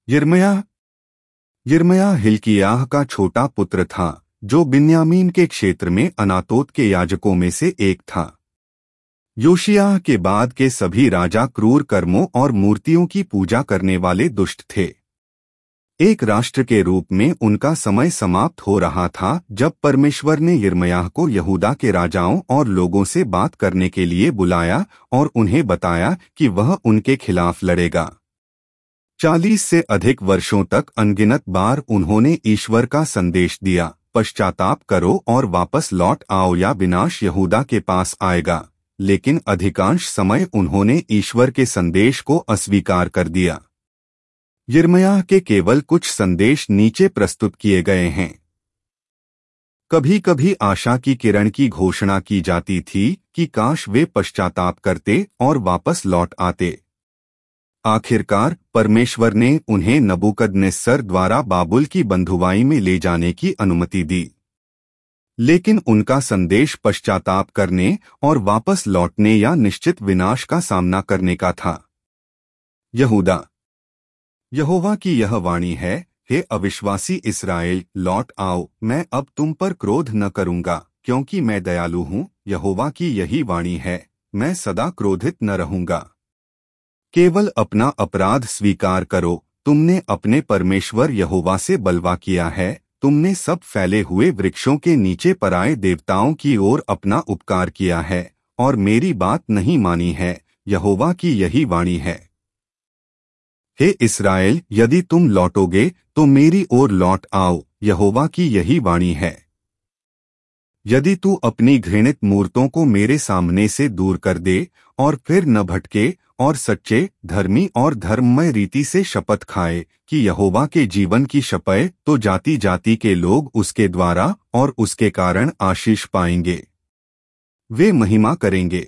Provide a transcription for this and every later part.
यिर्मयाह यिर्मयाह हिल्किय्याह का छोटा पुत्र था, जो बिन्यामीन के क्षेत्र में अनातोत के याजकों में से एक था। योशिय्याह के बाद के सभी राजा क्रूर कर्मों और मूर्तियों की पूजा करने वाले दुष्ट थे। एक राष्ट्र के रूप में उनका समय समाप्त हो रहा था जब परमेश्वर ने यिर्मयाह को यहूदा के राजाओं और लोगों से बात करने के लिए बुलाया और उन्हें बताया कि वह उनके खिलाफ लड़ेगा। 40 से अधिक वर्षों तक अनगिनत बार उन्होंने ईश्वर का संदेश दिया, पश्चाताप करो और वापस लौट आओ या विनाश यहूदा के पास आएगा, लेकिन अधिकांश समय उन्होंने ईश्वर के संदेश को अस्वीकार कर दिया। यिर्मयाह के केवल कुछ संदेश नीचे प्रस्तुत किए गए हैं। कभी कभी आशा की किरण की घोषणा की जाती थी कि काश वे पश्चाताप करते और वापस लौट आते। आखिरकार परमेश्वर ने उन्हें नबूकदनेस्सर द्वारा बाबुल की बंधुआई में ले जाने की अनुमति दी, लेकिन उनका संदेश पश्चाताप करने और वापस लौटने या निश्चित विनाश का सामना करने का था। यहोवा की यह वाणी है, हे अविश्वासी इस्राएल, लौट आओ, मैं अब तुम पर क्रोध न करूंगा, क्योंकि मैं दयालु हूँ। यहोवा की यही वाणी है, मैं सदा क्रोधित न रहूंगा। केवल अपना अपराध स्वीकार करो, तुमने अपने परमेश्वर यहोवा से बलवा किया है। तुमने सब फैले हुए वृक्षों के नीचे पराए देवताओं की ओर अपना उपकार किया है और मेरी बात नहीं मानी है। यहोवा की यही वाणी है। हे इस्राएल, यदि तुम लौटोगे तो मेरी ओर लौट आओ, यहोवा की यही वाणी है। यदि तू अपनी घृणित मूर्तों को मेरे सामने से दूर कर दे और फिर न भटके और सच्चे, धर्मी और धर्ममय रीति से शपथ खाए कि यहोवा के जीवन की शपथ, तो जाति जाति के लोग उसके द्वारा और उसके कारण आशीष पाएंगे। वे महिमा करेंगे।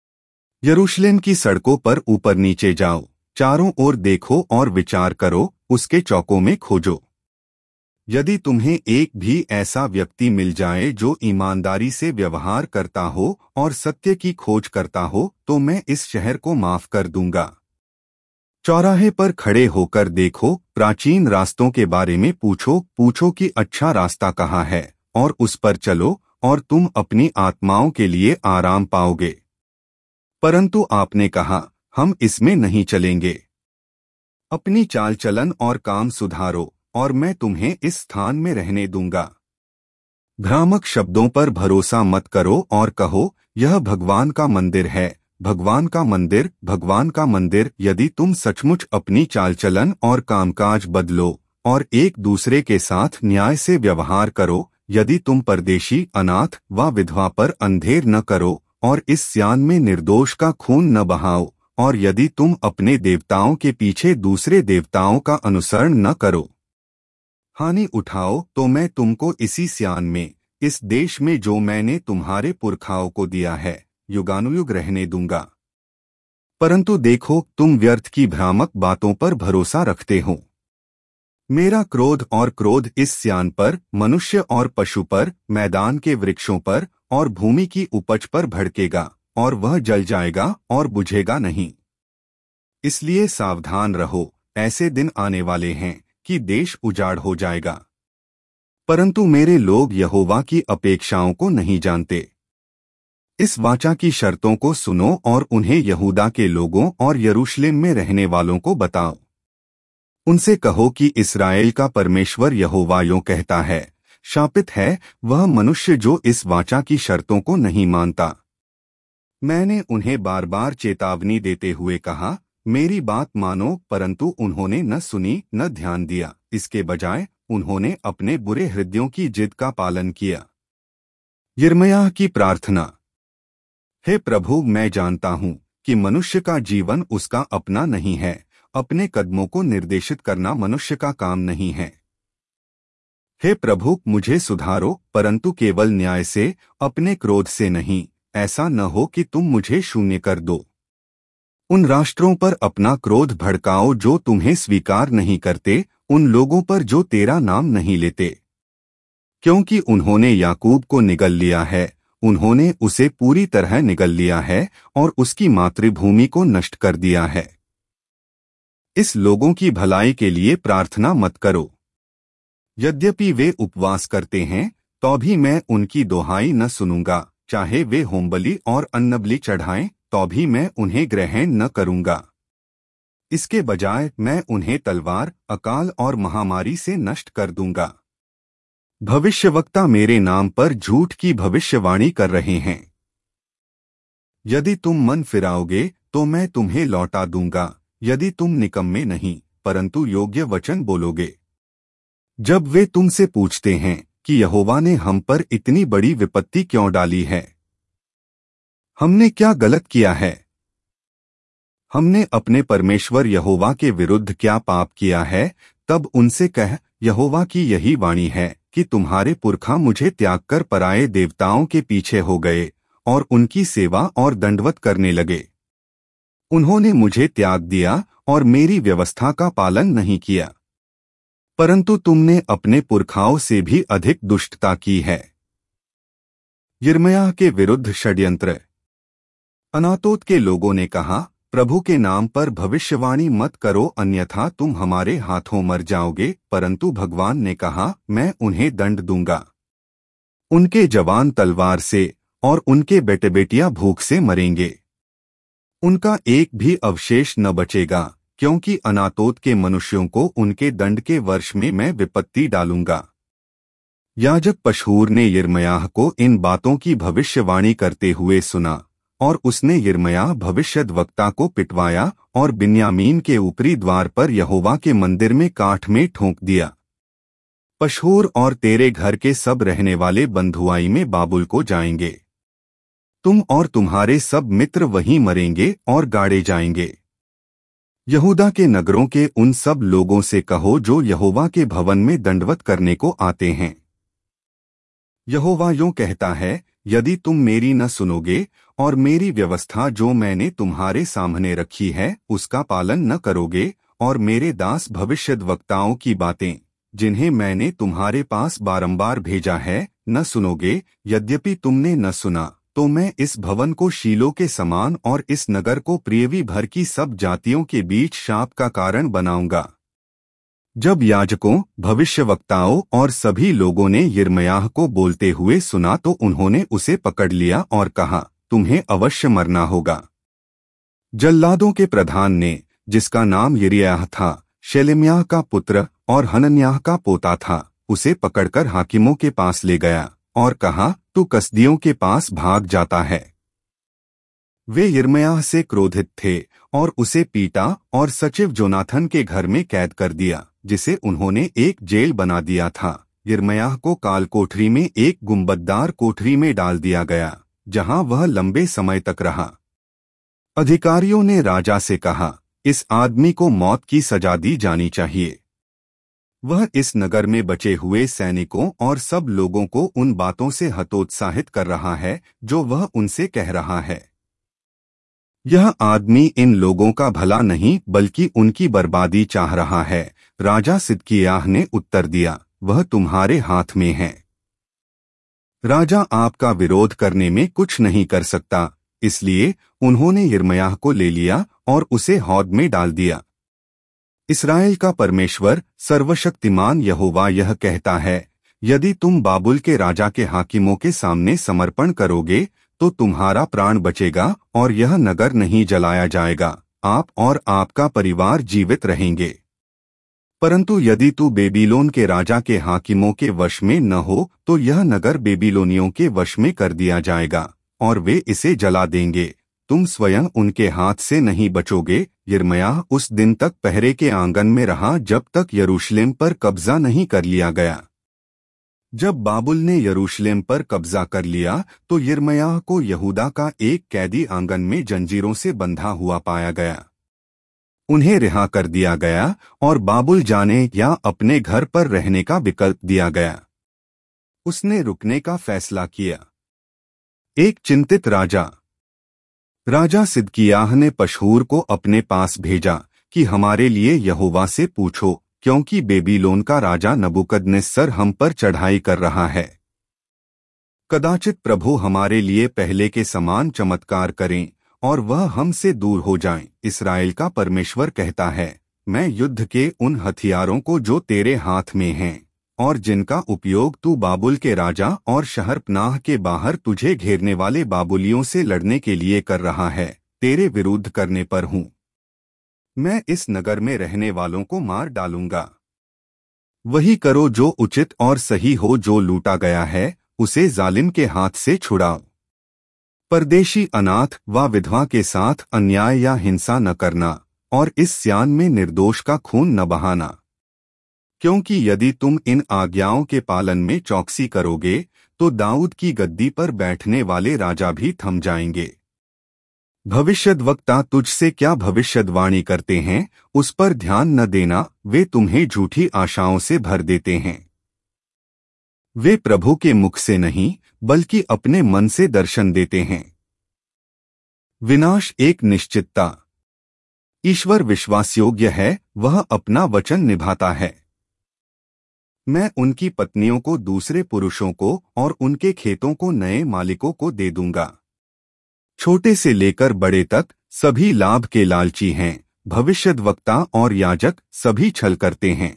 यरूशलेम की सड़कों पर ऊपर नीचे जाओ, चारों ओर देखो और विचार करो, उसके चौकों में खोजो। यदि तुम्हें एक भी ऐसा व्यक्ति मिल जाए जो ईमानदारी से व्यवहार करता हो और सत्य की खोज करता हो, तो मैं इस शहर को माफ कर दूंगा। चौराहे पर खड़े होकर देखो, प्राचीन रास्तों के बारे में पूछो कि अच्छा रास्ता कहाँ है, और उस पर चलो और तुम अपनी आत्माओं के लिए आराम पाओगे। परंतु आपने कहा, हम इसमें नहीं चलेंगे। अपनी चाल चलन और काम सुधारो और मैं तुम्हें इस स्थान में रहने दूंगा। भ्रामक शब्दों पर भरोसा मत करो और कहो, यह भगवान का मंदिर है, भगवान का मंदिर, भगवान का मंदिर। यदि तुम सचमुच अपनी चाल चलन और कामकाज बदलो और एक दूसरे के साथ न्याय से व्यवहार करो, यदि तुम परदेशी, अनाथ व विधवा पर अंधेर न करो और इस स्यान में निर्दोष का खून न बहाओ, और यदि तुम अपने देवताओं के पीछे दूसरे देवताओं का अनुसरण न करो, हानि उठाओ, तो मैं तुमको इसी स्यान में, इस देश में जो मैंने तुम्हारे पुरखाओं को दिया है, युगानुयुग रहने दूंगा। परंतु देखो, तुम व्यर्थ की भ्रामक बातों पर भरोसा रखते हो। मेरा क्रोध और क्रोध इस स्यान पर, मनुष्य और पशु पर, मैदान के वृक्षों पर और भूमि की उपज पर भड़केगा, और वह जल जाएगा और बुझेगा नहीं। इसलिए सावधान रहो, ऐसे दिन आने वाले हैं कि देश उजाड़ हो जाएगा। परंतु मेरे लोग यहोवा की अपेक्षाओं को नहीं जानते। इस वाचा की शर्तों को सुनो और उन्हें यहूदा के लोगों और यरूशलेम में रहने वालों को बताओ। उनसे कहो कि इस्राएल का परमेश्वर यहोवा यूं कहता है, शापित है वह मनुष्य जो इस वाचा की शर्तों को नहीं मानता। मैंने उन्हें बार बार चेतावनी देते हुए कहा, मेरी बात मानो, परंतु उन्होंने न सुनी न ध्यान दिया। इसके बजाय उन्होंने अपने बुरे हृदयों की जिद का पालन किया। यिर्मयाह की प्रार्थना। हे प्रभु, मैं जानता हूँ कि मनुष्य का जीवन उसका अपना नहीं है, अपने कदमों को निर्देशित करना मनुष्य का काम नहीं है। हे प्रभु, मुझे सुधारो, परंतु केवल न्याय से, अपने क्रोध से नहीं। ऐसा न हो कि तुम मुझे शून्य कर दो। उन राष्ट्रों पर अपना क्रोध भड़काओ जो तुम्हें स्वीकार नहीं करते, उन लोगों पर जो तेरा नाम नहीं लेते, क्योंकि उन्होंने याकूब को निगल लिया है, उन्होंने उसे पूरी तरह निगल लिया है और उसकी मातृभूमि को नष्ट कर दिया है। इस लोगों की भलाई के लिए प्रार्थना मत करो। यद्यपि वे उपवास करते हैं तो भी मैं उनकी दोहाई न सुनूंगा, चाहे वे होमबलि और अन्नबलि चढ़ाएं तो भी मैं उन्हें ग्रहण न करूंगा। इसके बजाय मैं उन्हें तलवार, अकाल और महामारी से नष्ट कर दूंगा। भविष्यवक्ता मेरे नाम पर झूठ की भविष्यवाणी कर रहे हैं। यदि तुम मन फिराओगे तो मैं तुम्हें लौटा दूंगा, यदि तुम निकम्मे नहीं परंतु योग्य वचन बोलोगे। जब वे तुमसे पूछते हैं कि यहोवा ने हम पर इतनी बड़ी विपत्ति क्यों डाली है, हमने क्या गलत किया है, हमने अपने परमेश्वर यहोवा के विरुद्ध क्या पाप किया है, तब उनसे कह, यहोवा की यही वाणी है कि तुम्हारे पुरखा मुझे त्याग कर पराये देवताओं के पीछे हो गए और उनकी सेवा और दंडवत करने लगे। उन्होंने मुझे त्याग दिया और मेरी व्यवस्था का पालन नहीं किया, परंतु तुमने अपने पुरखाओं से भी अधिक दुष्टता की है। यिर्मयाह के विरुद्ध षड्यंत्र। अनातोत के लोगों ने कहा, प्रभु के नाम पर भविष्यवाणी मत करो अन्यथा तुम हमारे हाथों मर जाओगे। परंतु भगवान ने कहा, मैं उन्हें दंड दूंगा। उनके जवान तलवार से और उनके बेटे बेटियां भूख से मरेंगे। उनका एक भी अवशेष न बचेगा, क्योंकि अनातोत के मनुष्यों को उनके दंड के वर्ष में मैं विपत्ति डालूंगा। याजक पशहूर ने यिर्मयाह को इन बातों की भविष्यवाणी करते हुए सुना और उसने यिर्मयाह भविष्यद्वक्ता को पिटवाया और बिन्यामीन के ऊपरी द्वार पर यहोवा के मंदिर में काठ में ठोंक दिया। पशहूर और तेरे घर के सब रहने वाले बंधुआई में बाबुल को जाएंगे। तुम और तुम्हारे सब मित्र वहीं मरेंगे और गाड़े जाएंगे। यहूदा के नगरों के उन सब लोगों से कहो जो यहोवा के भवन में दंडवत करने को आते हैं, यहोवा यूं कहता है, यदि तुम मेरी न सुनोगे और मेरी व्यवस्था जो मैंने तुम्हारे सामने रखी है उसका पालन न करोगे और मेरे दास भविष्यद्वक्ताओं की बातें जिन्हें मैंने तुम्हारे पास बारंबार भेजा है न सुनोगे, यद्यपि तुमने न सुना तो मैं इस भवन को शीलो के समान और इस नगर को पृथ्वी भर की सब जातियों के बीच शाप का कारण बनाऊंगा। जब याजकों, भविष्यवक्ताओं और सभी लोगों ने यिर्मयाह को बोलते हुए सुना तो उन्होंने उसे पकड़ लिया और कहा, तुम्हें अवश्य मरना होगा। जल्लादों के प्रधान ने, जिसका नाम यिर्मयाह था, शेलेम्याह का पुत्र और हनन्याह का पोता था, उसे पकड़कर हाकिमों के पास ले गया और कहा, तू कसदियों के पास भाग जाता है। वे यिर्मयाह से क्रोधित थे और उसे पीटा और सचिव जोनाथन के घर में कैद कर दिया, जिसे उन्होंने एक जेल बना दिया था। यिर्मयाह को काल कोठरी में एक गुंबददार कोठरी में डाल दिया गया, जहां वह लंबे समय तक रहा। अधिकारियों ने राजा से कहा, इस आदमी को मौत की सजा दी जानी चाहिए। वह इस नगर में बचे हुए सैनिकों और सब लोगों को उन बातों से हतोत्साहित कर रहा है जो वह उनसे कह रहा है। यह आदमी इन लोगों का भला नहीं बल्कि उनकी बर्बादी चाह रहा है। राजा सिदकिय्याह ने उत्तर दिया, वह तुम्हारे हाथ में है। राजा आपका विरोध करने में कुछ नहीं कर सकता। इसलिए उन्होंने यिर्मयाह को ले लिया और उसे हौद में डाल दिया। इस्राएल का परमेश्वर सर्वशक्तिमान यहोवा यह कहता है, यदि तुम बाबुल के राजा के हाकिमों के सामने समर्पण करोगे तो तुम्हारा प्राण बचेगा और यह नगर नहीं जलाया जाएगा, आप और आपका परिवार जीवित रहेंगे। परंतु यदि तू बेबीलोन के राजा के हाकिमों के वश में न हो तो यह नगर बेबीलोनियों के वश में कर दिया जाएगा और वे इसे जला देंगे। तुम स्वयं उनके हाथ से नहीं बचोगे। यिर्मयाह उस दिन तक पहरे के आंगन में रहा जब तक यरूशलेम पर कब्जा नहीं कर लिया गया। जब बाबुल ने यरूशलेम पर कब्जा कर लिया तो यिर्मयाह को यहूदा का एक कैदी आंगन में जंजीरों से बंधा हुआ पाया गया। उन्हें रिहा कर दिया गया और बाबुल जाने या अपने घर पर रहने का विकल्प दिया गया। उसने रुकने का फैसला किया। एक चिंतित राजा सिदकिय्याह ने पशहूर को अपने पास भेजा कि हमारे लिए यहोवा से पूछो, क्योंकि बेबीलोन का राजा नबूकदनेस्सर हम पर चढ़ाई कर रहा है। कदाचित प्रभु हमारे लिए पहले के समान चमत्कार करें और वह हमसे दूर हो जाएं। इस्राएल का परमेश्वर कहता है, मैं युद्ध के उन हथियारों को जो तेरे हाथ में हैं और जिनका उपयोग तू बाबुल के राजा और शहरपनाह के बाहर तुझे घेरने वाले बाबुलियों से लड़ने के लिए कर रहा है, तेरे विरुद्ध करने पर हूँ। मैं इस नगर में रहने वालों को मार डालूंगा। वही करो जो उचित और सही हो, जो लूटा गया है उसे जालिम के हाथ से छुड़ाओ। परदेशी, अनाथ व विधवा के साथ अन्याय या हिंसा न करना और इस स्यान में निर्दोष का खून न बहाना, क्योंकि यदि तुम इन आज्ञाओं के पालन में चौकसी करोगे तो दाऊद की गद्दी पर बैठने वाले राजा भी थम जाएंगे। भविष्यद्वक्ता तुझसे क्या भविष्यवाणी करते हैं उस पर ध्यान न देना, वे तुम्हें झूठी आशाओं से भर देते हैं। वे प्रभु के मुख से नहीं बल्कि अपने मन से दर्शन देते हैं। विनाश एक निश्चितता। ईश्वर विश्वासयोग्य है, वह अपना वचन निभाता है। मैं उनकी पत्नियों को दूसरे पुरुषों को और उनके खेतों को नए मालिकों को दे दूंगा। छोटे से लेकर बड़े तक सभी लाभ के लालची हैं। भविष्यद्वक्ता और याजक सभी छल करते हैं।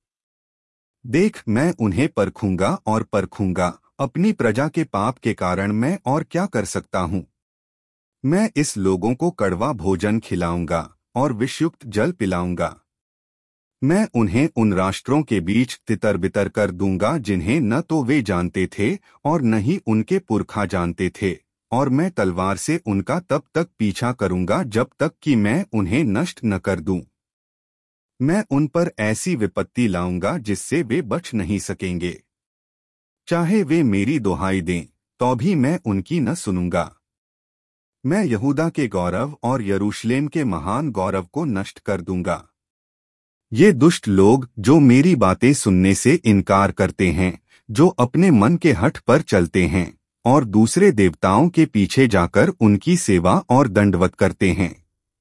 देख, मैं उन्हें परखूंगा और परखूंगा, अपनी प्रजा के पाप के कारण मैं और क्या कर सकता हूँ। मैं इस लोगों को कड़वा भोजन खिलाऊंगा और विषयुक्त जल पिलाऊंगा। मैं उन्हें उन राष्ट्रों के बीच तितर बितर कर दूंगा जिन्हें न तो वे जानते थे और न ही उनके पुरखा जानते थे, और मैं तलवार से उनका तब तक पीछा करूंगा जब तक कि मैं उन्हें नष्ट न कर दूं। मैं उन पर ऐसी विपत्ति लाऊंगा जिससे वे बच नहीं सकेंगे। चाहे वे मेरी दुहाई दें तो भी मैं उनकी न सुनूंगा। मैं यहूदा के गौरव और यरूशलेम के महान गौरव को नष्ट कर दूंगा। ये दुष्ट लोग जो मेरी बातें सुनने से इनकार करते हैं, जो अपने मन के हठ पर चलते हैं और दूसरे देवताओं के पीछे जाकर उनकी सेवा और दंडवत करते हैं।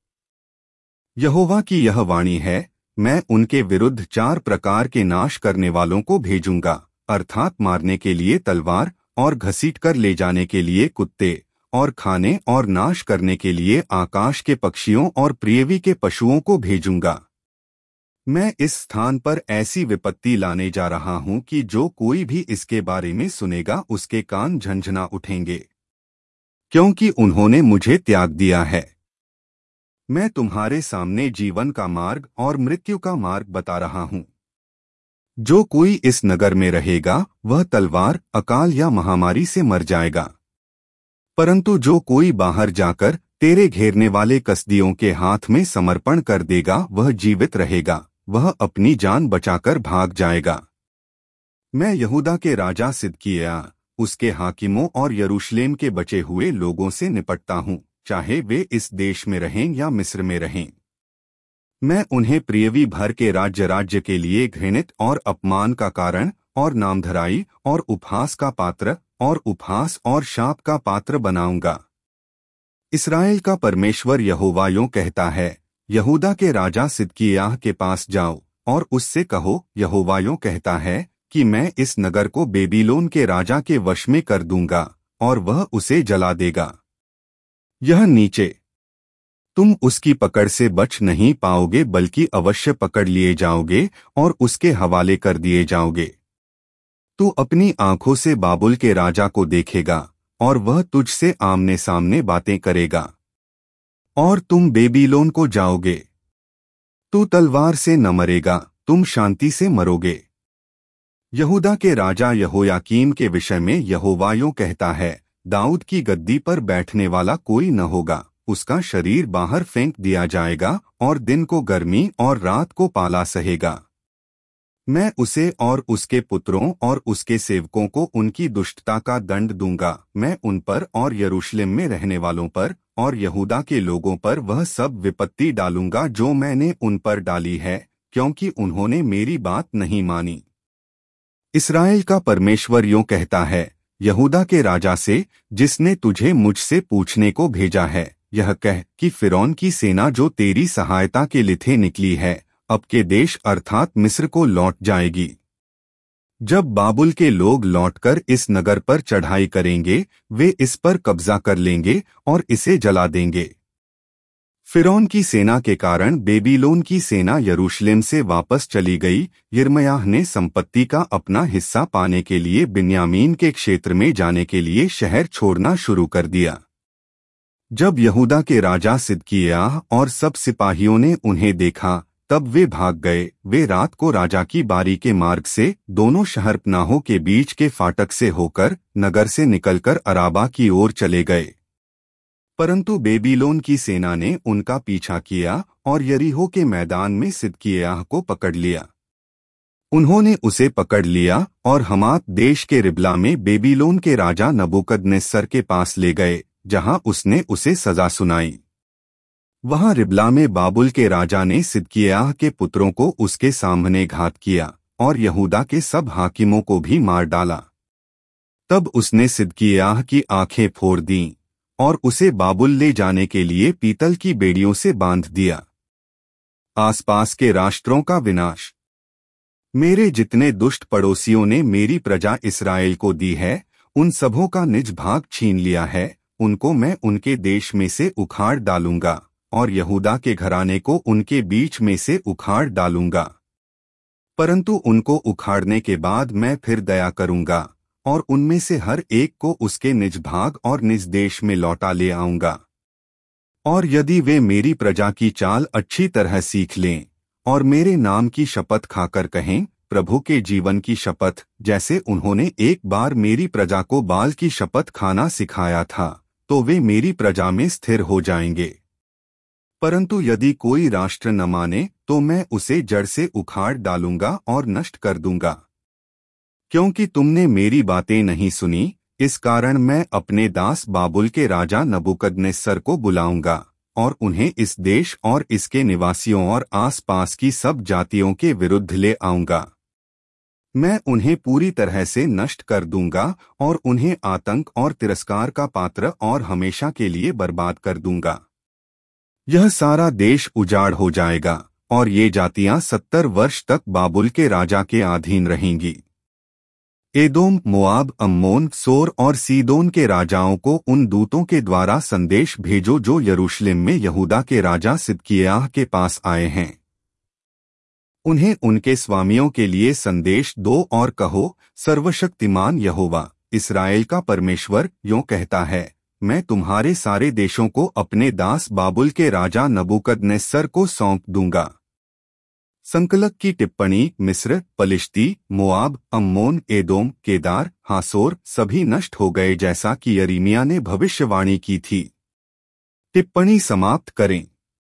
यहोवा की यह वाणी है, मैं उनके विरुद्ध 4 प्रकार के नाश करने वालों को भेजूंगा, अर्थात मारने के लिए तलवार और घसीट कर ले जाने के लिए कुत्ते और खाने और नाश करने के लिए आकाश के पक्षियों और पृथ्वी के पशुओं को भेजूंगा। मैं इस स्थान पर ऐसी विपत्ति लाने जा रहा हूं कि जो कोई भी इसके बारे में सुनेगा उसके कान झंझना उठेंगे, क्योंकि उन्होंने मुझे त्याग दिया है। मैं तुम्हारे सामने जीवन का मार्ग और मृत्यु का मार्ग बता रहा हूं। जो कोई इस नगर में रहेगा वह तलवार, अकाल या महामारी से मर जाएगा, परंतु जो कोई बाहर जाकर तेरे घेरने वाले कसदियों के हाथ में समर्पण कर देगा वह जीवित रहेगा, वह अपनी जान बचाकर भाग जाएगा। मैं यहूदा के राजा सिदकिय्याह, उसके हाकिमों और यरूशलेम के बचे हुए लोगों से निपटता हूँ, चाहे वे इस देश में रहें या मिस्र में रहें। मैं उन्हें पृथ्वी भर के राज्य के लिए घृणित और अपमान का कारण और नामधराई और उपहास का पात्र और उपहास और शाप का पात्र बनाऊंगा। इस्राएल का परमेश्वर यहोवा यूं कहता है, यहूदा के राजा सिदकिय्याह के पास जाओ और उससे कहो, यहोवा यूं कहता है कि मैं इस नगर को बेबीलोन के राजा के वश में कर दूंगा और वह उसे जला देगा। यह नीचे तुम उसकी पकड़ से बच नहीं पाओगे बल्कि अवश्य पकड़ लिए जाओगे और उसके हवाले कर दिए जाओगे। तू अपनी आंखों से बाबुल के राजा को देखेगा और वह तुझसे आमने सामने बातें करेगा, और तुम बेबीलोन को जाओगे। तू तलवार से न मरेगा, तुम शांति से मरोगे। यहूदा के राजा यहोयाकीम के विषय में यहोवा यूं कहता है, दाऊद की गद्दी पर बैठने वाला कोई न होगा, उसका शरीर बाहर फेंक दिया जाएगा और दिन को गर्मी और रात को पाला सहेगा। मैं उसे और उसके पुत्रों और उसके सेवकों को उनकी दुष्टता का दंड दूंगा। मैं उन पर और यरूशलेम में रहने वालों पर और यहूदा के लोगों पर वह सब विपत्ति डालूंगा जो मैंने उन पर डाली है, क्योंकि उन्होंने मेरी बात नहीं मानी। इस्राएल का परमेश्वर यूं कहता है, यहूदा के राजा से जिसने तुझे मुझसे पूछने को भेजा है, यह कह कि फिरौन की सेना जो तेरी सहायता के लिथे निकली है, अब के देश अर्थात मिस्र को लौट जाएगी। जब बाबुल के लोग लौटकर इस नगर पर चढ़ाई करेंगे, वे इस पर कब्जा कर लेंगे और इसे जला देंगे। फिरौन की सेना के कारण बेबीलोन की सेना यरूशलेम से वापस चली गई। यिर्मयाह ने संपत्ति का अपना हिस्सा पाने के लिए बिन्यामीन के क्षेत्र में जाने के लिए शहर छोड़ना शुरू कर दिया। जब यहूदा के राजा सिदकिय्याह और सब सिपाहियों ने उन्हें देखा, तब वे भाग गए। वे रात को राजा की बारी के मार्ग से दोनों शहरपनाहों के बीच के फाटक से होकर नगर से निकलकर अराबा की ओर चले गए। परंतु बेबीलोन की सेना ने उनका पीछा किया और यरीहो के मैदान में सिदकिय्याह को पकड़ लिया। उन्होंने उसे पकड़ लिया और हमात देश के रिबला में बेबीलोन के राजा नबूकदनेस्सर के पास ले गए, जहां उसने उसे सजा सुनाई। वहां रिबला में बाबुल के राजा ने सिदकिय्याह के पुत्रों को उसके सामने घात किया और यहूदा के सब हाकिमों को भी मार डाला। तब उसने सिदकिय्याह की आंखें फोड़ दीं और उसे बाबुल ले जाने के लिए पीतल की बेड़ियों से बांध दिया। आसपास के राष्ट्रों का विनाश। मेरे जितने दुष्ट पड़ोसियों ने मेरी प्रजा इस्राएल को दी है, उन सबों का निज भाग छीन लिया है। उनको मैं उनके देश में से उखाड़ डालूंगा और यहूदा के घराने को उनके बीच में से उखाड़ डालूंगा। परंतु उनको उखाड़ने के बाद मैं फिर दया करूंगा और उनमें से हर एक को उसके निज भाग और निज देश में लौटा ले आऊंगा। और यदि वे मेरी प्रजा की चाल अच्छी तरह सीख लें और मेरे नाम की शपथ खाकर कहें, प्रभु के जीवन की शपथ, जैसे उन्होंने एक बार मेरी प्रजा को बाल की शपथ खाना सिखाया था, तो वे मेरी प्रजा में स्थिर हो जाएंगे। परंतु यदि कोई राष्ट्र न माने, तो मैं उसे जड़ से उखाड़ डालूंगा और नष्ट कर दूंगा। क्योंकि तुमने मेरी बातें नहीं सुनी, इस कारण मैं अपने दास बाबुल के राजा नबूकदनेस्सर को बुलाऊंगा और उन्हें इस देश और इसके निवासियों और आसपास की सब जातियों के विरुद्ध ले आऊंगा। मैं उन्हें पूरी तरह से नष्ट कर दूंगा और उन्हें आतंक और तिरस्कार का पात्र और हमेशा के लिए बर्बाद कर दूंगा। यह सारा देश उजाड़ हो जाएगा और ये जातियां 70 वर्ष तक बाबुल के राजा के अधीन रहेंगी। एदोम, मोआब, अम्मोन, सोर और सीदोन के राजाओं को उन दूतों के द्वारा संदेश भेजो जो यरूशलेम में यहूदा के राजा सिदकिय्याह के पास आए हैं। उन्हें उनके स्वामियों के लिए संदेश दो और कहो, सर्वशक्तिमान यहोवा, इस्राएल का परमेश्वर यों कहता है, मैं तुम्हारे सारे देशों को अपने दास बाबुल के राजा नबूकदनेस्सर को सौंप दूंगा। संकलक की टिप्पणी। मिस्र, पलिश्ती, मोआब, अम्मोन, एदोम, केदार, हासोर सभी नष्ट हो गए, जैसा कि यिर्मयाह ने भविष्यवाणी की थी। टिप्पणी समाप्त करें।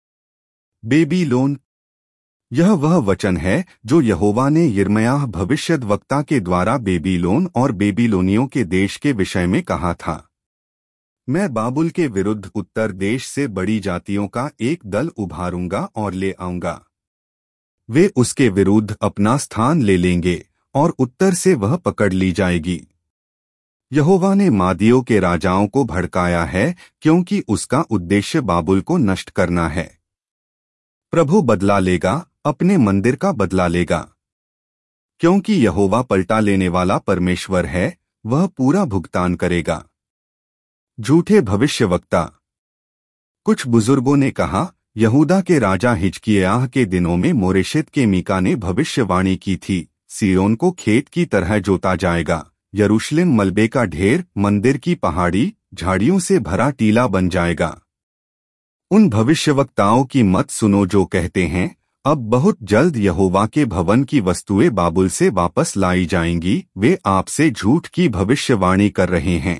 बेबीलोन। यह वह वचन है जो यहोवा ने यिर्मयाह भविष्यद्वक्ता के द्वारा बेबीलोन और बेबीलोनियों के देश के विषय में कहा था। मैं बाबुल के विरुद्ध उत्तर देश से बड़ी जातियों का एक दल उभारूंगा और ले आऊंगा। वे उसके विरुद्ध अपना स्थान ले लेंगे और उत्तर से वह पकड़ ली जाएगी। यहोवा ने मादियों के राजाओं को भड़काया है, क्योंकि उसका उद्देश्य बाबुल को नष्ट करना है। प्रभु बदला लेगा, अपने मंदिर का बदला लेगा। क्योंकि यहोवा पलटा लेने वाला परमेश्वर है, वह पूरा भुगतान करेगा। झूठे भविष्यवक्ता। कुछ बुजुर्गों ने कहा, यहूदा के राजा हिजकिय्याह के दिनों में मोरेशेत के मीका ने भविष्यवाणी की थी, सिय्योन को खेत की तरह जोता जाएगा, यरूशलेम मलबे का ढेर, मंदिर की पहाड़ी, झाड़ियों से भरा टीला बन जाएगा। उन भविष्यवक्ताओं की मत सुनो जो कहते हैं, अब बहुत जल्द यहोवा के भवन की वस्तुएं बाबुल से वापस लाई जाएंगी। वे आपसे झूठ की भविष्यवाणी कर रहे हैं।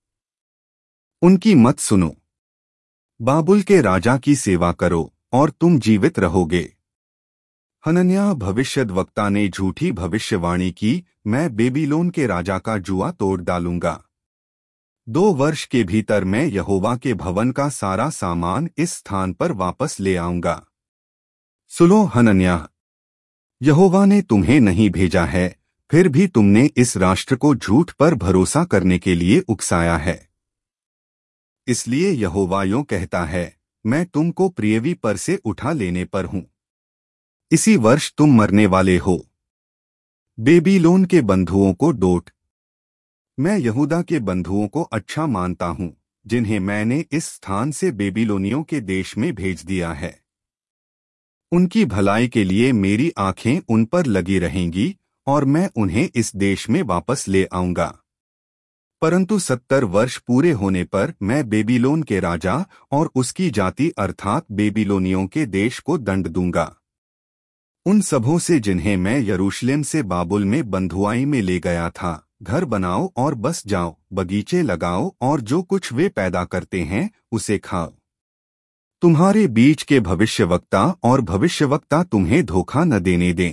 उनकी मत सुनो। बाबुल के राजा की सेवा करो और तुम जीवित रहोगे। हनन्याह भविष्यद्वक्ता ने झूठी भविष्यवाणी की, मैं बेबीलोन के राजा का जुआ तोड़ डालूंगा। 2 वर्ष के भीतर मैं यहोवा के भवन का सारा सामान इस स्थान पर वापस ले आऊंगा। सुनो हनन्याह, यहोवा ने तुम्हें नहीं भेजा है, फिर भी तुमने इस राष्ट्र को झूठ पर भरोसा करने के लिए उकसाया है। इसलिए यहोवा यों कहता है, मैं तुमको प्रियवी पर से उठा लेने पर हूं। इसी वर्ष तुम मरने वाले हो। बेबीलोन के बंधुओं को डोट। मैं यहूदा के बंधुओं को अच्छा मानता हूं, जिन्हें मैंने इस स्थान से बेबीलोनियों के देश में भेज दिया है। उनकी भलाई के लिए मेरी आंखें उन पर लगी रहेंगी और मैं उन्हें इस देश में वापस ले आऊंगा। परंतु 70 वर्ष पूरे होने पर मैं बेबीलोन के राजा और उसकी जाति अर्थात बेबीलोनियों के देश को दंड दूंगा। उन सबों से जिन्हें मैं यरूशलेम से बाबुल में बंधुआई में ले गया था, घर बनाओ और बस जाओ, बगीचे लगाओ और जो कुछ वे पैदा करते हैं उसे खाओ। तुम्हारे बीच के भविष्यवक्ता और भविष्यवक्ता तुम्हें धोखा न देने दें।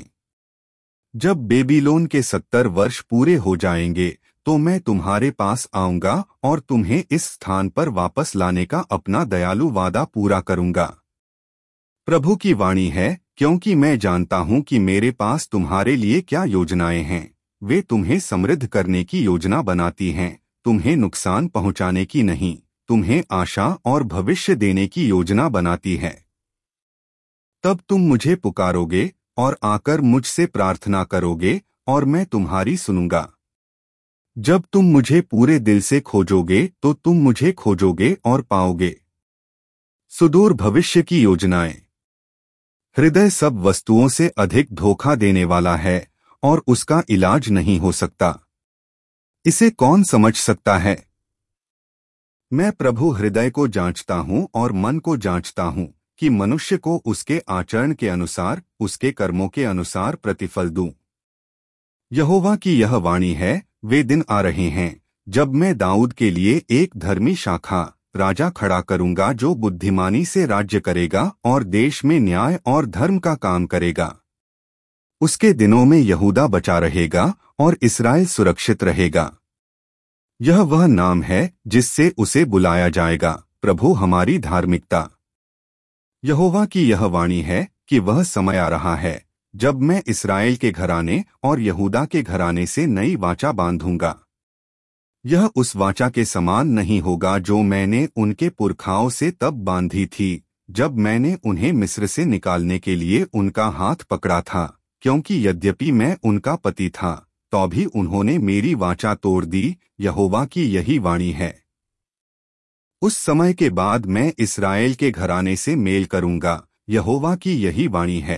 जब बेबीलोन के 70 वर्ष पूरे हो जाएंगे तो मैं तुम्हारे पास आऊंगा और तुम्हें इस स्थान पर वापस लाने का अपना दयालु वादा पूरा करूंगा। प्रभु की वाणी है, क्योंकि मैं जानता हूं कि मेरे पास तुम्हारे लिए क्या योजनाएं हैं। वे तुम्हें समृद्ध करने की योजना बनाती हैं, तुम्हें नुकसान पहुंचाने की नहीं, तुम्हें आशा और भविष्य देने की योजना बनाती है। तब तुम मुझे पुकारोगे और आकर मुझसे प्रार्थना करोगे और मैं तुम्हारी सुनूंगा। जब तुम मुझे पूरे दिल से खोजोगे तो तुम मुझे खोजोगे और पाओगे। सुदूर भविष्य की योजनाएं। हृदय सब वस्तुओं से अधिक धोखा देने वाला है और उसका इलाज नहीं हो सकता। इसे कौन समझ सकता है? मैं प्रभु हृदय को जांचता हूं और मन को जांचता हूं कि मनुष्य को उसके आचरण के अनुसार, उसके कर्मों के अनुसार प्रतिफल दूं। यहोवा की यह वाणी है, वे दिन आ रहे हैं जब मैं दाऊद के लिए एक धर्मी शाखा राजा खड़ा करूंगा जो बुद्धिमानी से राज्य करेगा और देश में न्याय और धर्म का काम करेगा। उसके दिनों में यहूदा बचा रहेगा और इस्राएल सुरक्षित रहेगा। यह वह नाम है जिससे उसे बुलाया जाएगा, प्रभु हमारी धार्मिकता। यहोवा की यह वाणी है कि वह समय आ रहा है जब मैं इस्राएल के घराने और यहूदा के घराने से नई वाचा बांधूंगा। यह उस वाचा के समान नहीं होगा जो मैंने उनके पुरखाओं से तब बांधी थी, जब मैंने उन्हें मिस्र से निकालने के लिए उनका हाथ पकड़ा था, क्योंकि यद्यपि मैं उनका पति था तो भी उन्होंने मेरी वाचा तोड़ दी। यहोवा की यही वाणी है। उस समय के बाद मैं इस्राएल के घराने से मेल करूंगा, यहोवा की यही वाणी है।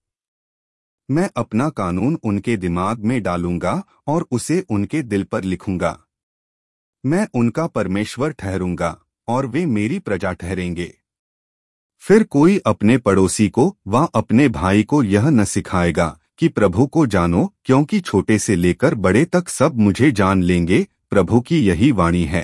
मैं अपना कानून उनके दिमाग में डालूंगा और उसे उनके दिल पर लिखूंगा। मैं उनका परमेश्वर ठहरूंगा और वे मेरी प्रजा ठहरेंगे। फिर कोई अपने पड़ोसी को व अपने भाई को यह न सिखाएगा कि प्रभु को जानो, क्योंकि छोटे से लेकर बड़े तक सब मुझे जान लेंगे, प्रभु की यही वाणी है।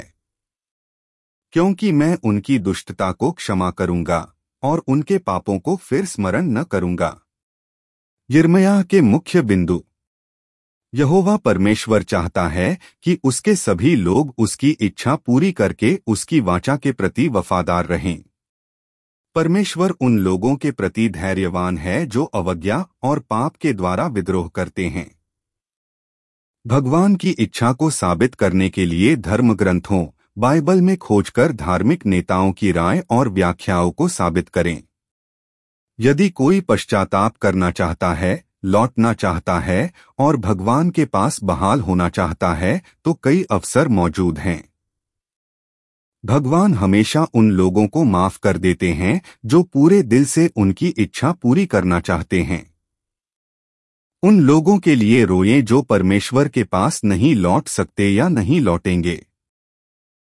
क्योंकि मैं उनकी दुष्टता को क्षमा करूंगा और उनके पापों को फिर स्मरण न करूंगा। यिर्मयाह के मुख्य बिंदु। यहोवा परमेश्वर चाहता है कि उसके सभी लोग उसकी इच्छा पूरी करके उसकी वाचा के प्रति वफादार रहें। परमेश्वर उन लोगों के प्रति धैर्यवान है जो अवज्ञा और पाप के द्वारा विद्रोह करते हैं। भगवान की इच्छा को साबित करने के लिए धर्म ग्रंथों, बाइबल में खोजकर धार्मिक नेताओं की राय और व्याख्याओं को साबित करें। यदि कोई पश्चाताप करना चाहता है, लौटना चाहता है और भगवान के पास बहाल होना चाहता है तो कई अवसर मौजूद हैं। भगवान हमेशा उन लोगों को माफ कर देते हैं जो पूरे दिल से उनकी इच्छा पूरी करना चाहते हैं। उन लोगों के लिए रोएं जो परमेश्वर के पास नहीं लौट सकते या नहीं लौटेंगे।